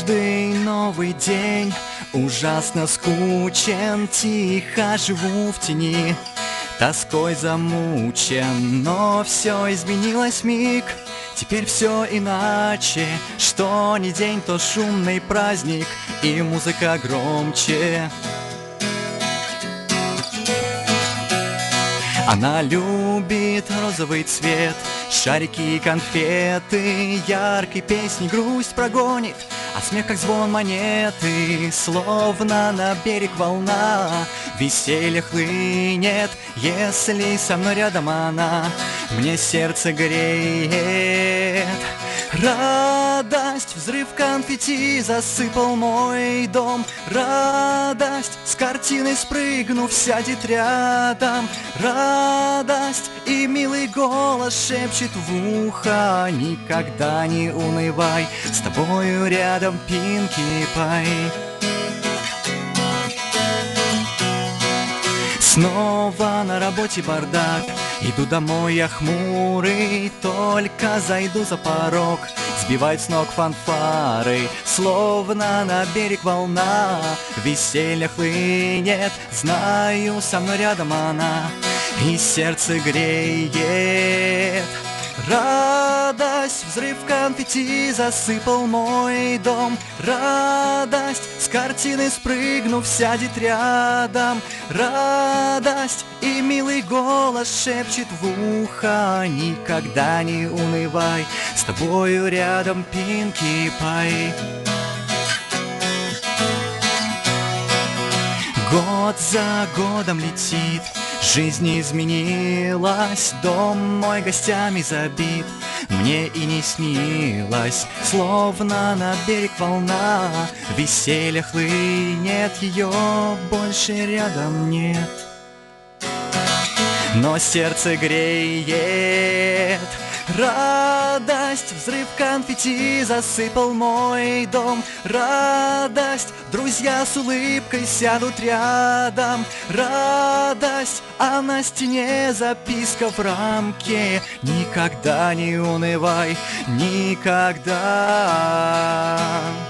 Каждый новый день ужасно скучен, тихо живу в тени, тоской замучен, но все изменилось вмиг. Теперь все иначе, что ни день, то шумный праздник, и музыка громче. Она любит розовый цвет, шарики и конфеты, яркой песни грусть прогонит, а смех как звон монеты, словно на берег волна. Веселье хлынет, если со мной рядом она, мне сердце греет. Радость, взрыв конфетти засыпал мой дом. Радость, с картины спрыгнув, сядет рядом. Радость, и милый голос шепчет в ухо: никогда не унывай, с тобою рядом Пинки Пай. Снова на работе бардак, иду домой я хмурый, только зайду за порог, сбивает с ног фанфары, словно на берег волна. Веселье хлынет, знаю, со мной рядом она, и сердце греет. Радость, взрыв конфетти засыпал мой дом. Радость, с картины спрыгнув, сядет рядом. Радость, и милый голос шепчет в ухо: никогда не унывай, с тобою рядом Пинки Пай. Год за годом летит, жизнь изменилась, дом мой гостями забит, мне и не снилось, словно на берег волна. Веселье хлынет, ее больше рядом нет, но сердце греет. Радость, взрыв конфетти засыпал мой дом. Радость, друзья с улыбкой сядут рядом. Радость, а на стене записка в рамке: никогда не унывай, никогда.